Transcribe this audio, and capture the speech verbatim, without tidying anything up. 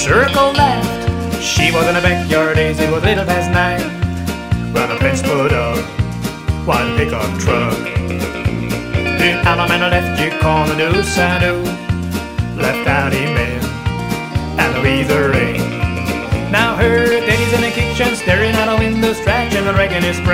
circle left. She was in the backyard, Daisy was a little past nine. When the fence put up one pickup truck. The Allemande left you on the new Sanu, left out Amen and Louisa Ray. Now her daddy's in the kitchen staring out a window, scratching and raking his brain.